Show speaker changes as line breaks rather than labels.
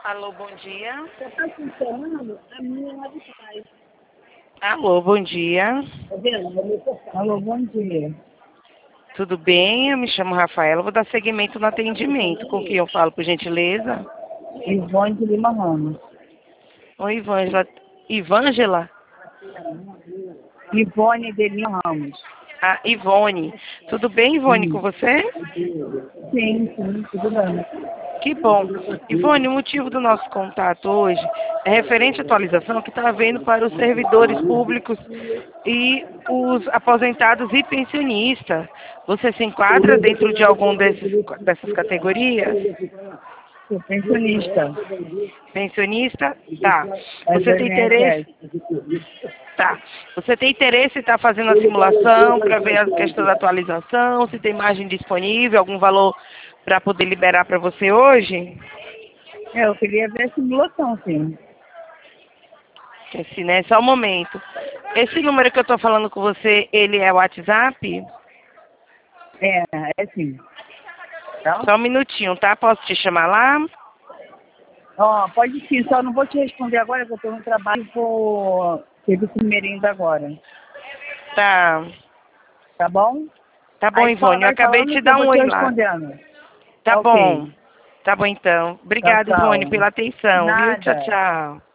Alô, bom dia.
Já está funcionando? A minha lá de trás.
Alô, bom dia.
Tá vendo? Alô, bom dia.
Tudo bem? Eu me chamo Rafaela, vou dar seguimento no atendimento. Com quem eu falo, por gentileza?
Ivone de Lima Ramos.
Oi, Ivângela. Ivângela?
Ivone de Lima Ramos.
Ah, Ivone. Tudo bem, Ivone, com você?
Sim, tudo bem.
Que bom. Ivone, o motivo do nosso contato hoje é referente à atualização que está havendo para os servidores públicos e os aposentados e pensionistas. Você se enquadra dentro de algum dessas categorias?
Sou pensionista.
Pensionista? Tá.
É
Você
do
tem interesse?
INSS.
Tá. Você tem interesse em estar fazendo a simulação para ver a questão da atualização, se tem margem disponível, algum valor para poder liberar para você hoje?
Eu queria ver a simulação, sim.
Esse, né? Só um momento. Esse número que eu estou falando com você, ele é o WhatsApp?
É sim. Tá?
Só um minutinho, tá? Posso te chamar lá?
Ó, pode sim, só não vou te responder agora, porque eu estou no trabalho e vou serviço de merenda agora.
Tá.
Tá bom?
Tá bom,
Aí
Ivone. Eu
vai
acabei de
falando
te
que eu
dar
vou
um
te
oi lá.
respondendo.
Tá
Tá
bom.
ok.
Tá bom, então.
Tchau,
Obrigada, Ivone,
tchau.
pela atenção, viu? Tchau,
Nada.
tchau.